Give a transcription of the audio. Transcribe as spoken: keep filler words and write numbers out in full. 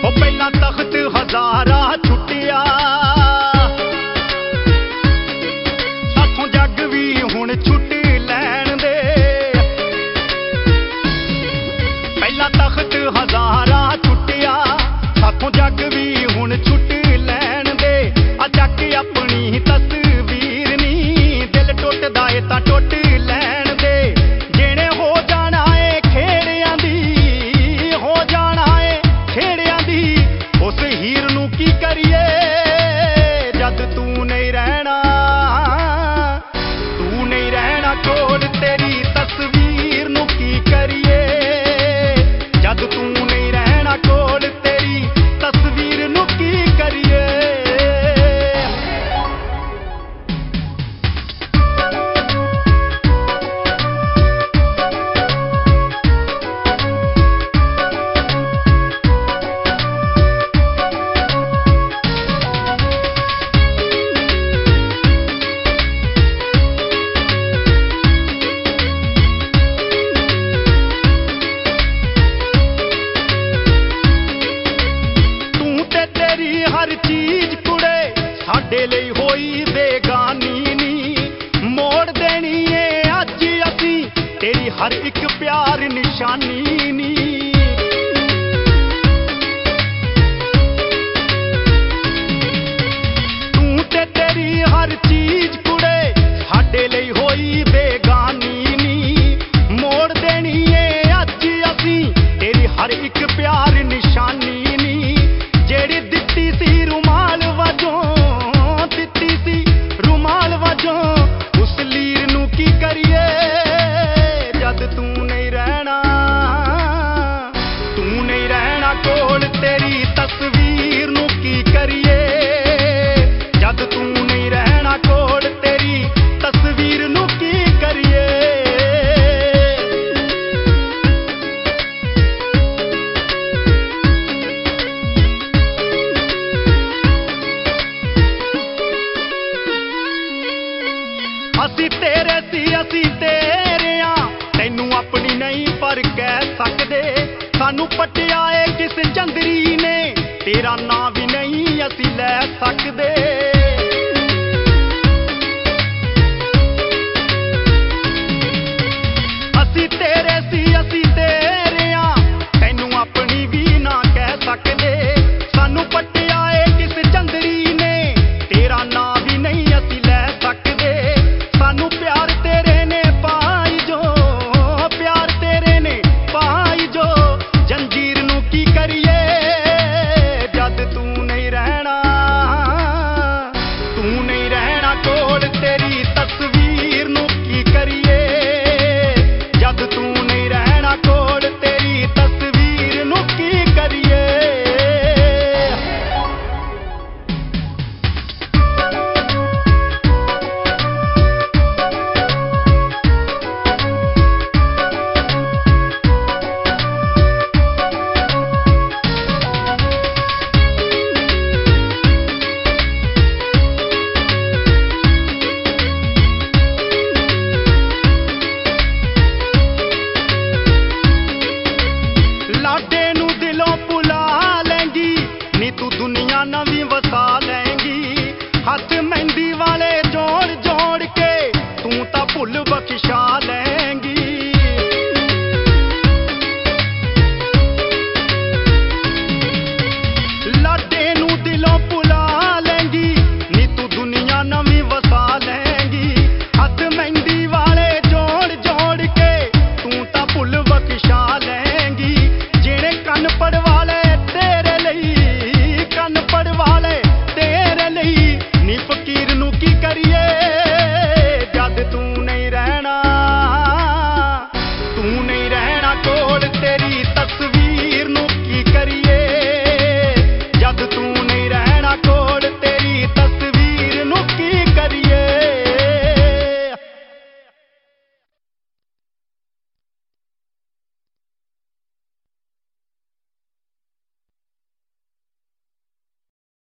ਉਹ ਪਹਿਲਾਂ ਤਖਤ ਹਜ਼ਾਰਾਂ ਛੁੱਟਿਆ, ਸਾਥੋਂ ਜੱਗ ਵੀ ਹੁਣ ਛੁੱਟ ਲੈਣ ਦੇ। ਪਹਿਲਾਂ ਤਖਤ ਹਜ਼ਾਰਾਂ ਛੁੱਟਿਆ, ਸਾਥੋਂ ਜੱਗ ਵੀ ਹੁਣ ਛੁੱਟ ਲੈਣ ਦੇ। ਆ ਚੱਕ ਆਪਣੀ ਤਸਵੀਰ ਨੀ, ਦਿਲ ਟੁੱਟਦਾ ਏ ਤਾਂ ਟੁੱਟ ਲੈਣ ਦੇ। ਜਿਹਨੇ ਹੋ ਜਾਣਾ ਏ ਖੇੜਿਆਂ ਦੀ, ਹੋ ਜਾਣਾ ਏ ਖੇੜਿਆਂ ਦੀ, ਉਸ ਹੀਰ ਨੂੰ ਕੀ ਕਰੀਏ ਜਦ ਤੂੰ ਨਹੀਂ ਰਹਿਣਾ, ਤੂੰ ਨਹੀਂ ਰਹਿਣਾ ਕੋਲ। ਤੇਰੀ ਤਸਵੀਰ ਨੂੰ ਕੀ ਕਰੀਏ ਜਦ ਤੂੰ ਨਹੀਂ ਰਹਿਣਾ ਕੋਲ। ਤੇਰੀ ਤਸਵੀਰ ਨੂੰ ਕੀ ਕਰੀਏ। ਹਰ ਚੀਜ਼ ਕੁੜੇ ਸਾਡੇ ਲਈ ਹੋਈ ਬੇਗਾਨੀ ਨੀ, ਮੋੜ ਦੇਣੀ ਏ ਅੱਜ ਅਸੀਂ ਤੇਰੀ ਹਰ ਇੱਕ ਪਿਆਰ ਨਿਸ਼ਾਨੀ ਨੀ। ਤੂੰ ਤੇ ਤੇਰੀ ਹਰ ਚੀਜ਼ ਕੁੜੇ ਸਾਡੇ ਲਈ ਹੋਈ ਬੇਗਾਨੀ ਨੀ, ਮੋੜ ਦੇਣੀ ਏ ਅੱਜ ਅਸੀਂ ਤੇਰੀ ਹਰ ਇੱਕ ਪਿਆਰ ਨਿਸ਼ਾਨੀ ਨੀ। ਜਿਹੜੀ ਦਿੱਤੀ ਸੀ ਰੁਮਾਲ ਵਜੋਂ, ਦਿੱਤੀ ਸੀ ਰੁਮਾਲ ਵਜੋਂ, ਉਸ ਲੀਰ ਨੂੰ ਕੀ ਕਰੀਏ ਜਦ ਤੂੰ ਨਹੀਂ ਰਹਿਣਾ, ਤੂੰ ਨਹੀਂ ਰਹਿਣਾ ਕੋਲ। ਤੇਰੀ ਤਸਵੀਰ ਨੂੰ ਕੀ ਕਰੀਏ ਜਦ ਤੂੰ ਨਹੀਂ ਰਹਿਣਾ ਕੋਲ। ਤੇਰੀ ਤਸਵੀਰ ਨੂੰ ਕੀ ਕਰੀਏ। ਅਸੀਂ ਤੇਰੇ ਸੀ ਅਸੀਂ ਤੇਰੇ ਆਂ, ਤੈਨੂੰ ਆਪਣੀ ਨਹੀਂ ਪਰ ਕਹਿ ਸਕਦੇ। ਸਾਨੂੰ ਪਟਿਆ ਏ ਕਿਸ ਚੰਦਰੀ ਨੇ, ਤੇਰਾ ਨਾਂ